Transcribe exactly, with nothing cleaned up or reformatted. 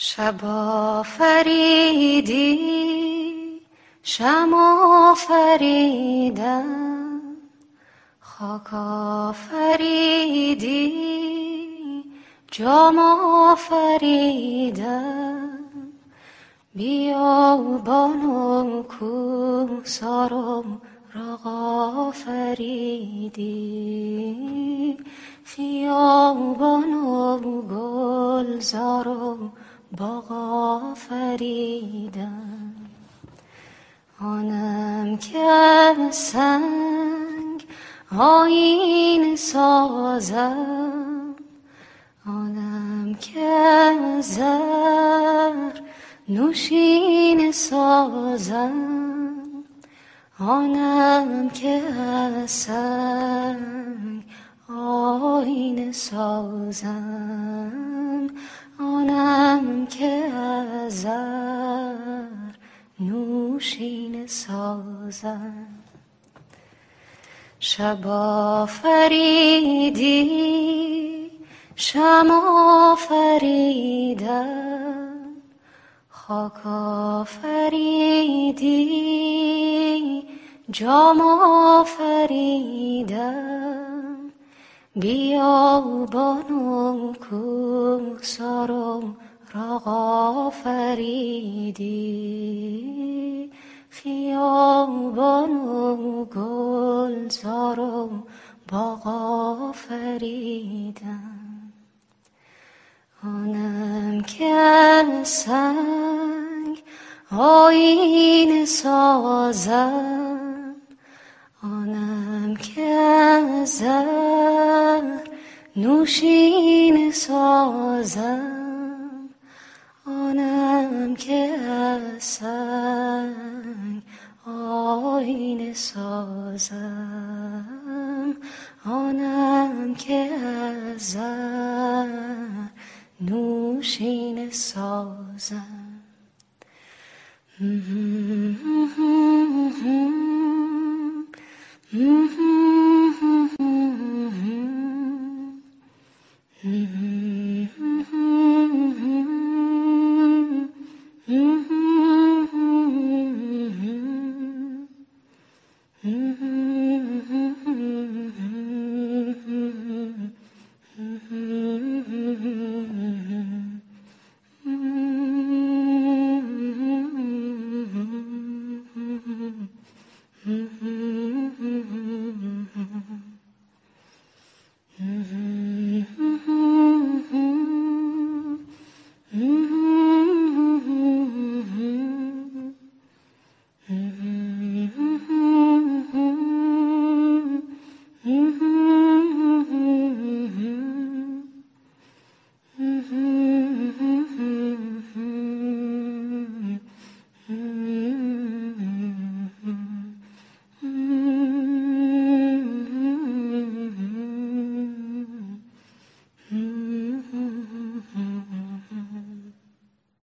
شب آفریدی شم آفریدم، خاک آفریدی جام آفریدم، بیابان و کوهسار و راغ آفریدی، خیابان و گلزار و باغ آفریدم. آنم که از سنگ آیینه سازم، آنم که از زر نوشینه سازم، آنم که از سنگ آیینه سازم، آنم که از زر نوشینه سازم. شب آفریدی شم آفریدم، خاک آفریدی جام آفریدم، بیابان و کوهسار و راغ آفریدی، خیابان و گلزار و باغ آفریدم. آنم که از سنگ آیینه سازم، آنم که از زر نوشینه سازم، آنم که از سنگ آیینه سازم، آنم که از زر نوشینه سازم. Mm-hmm.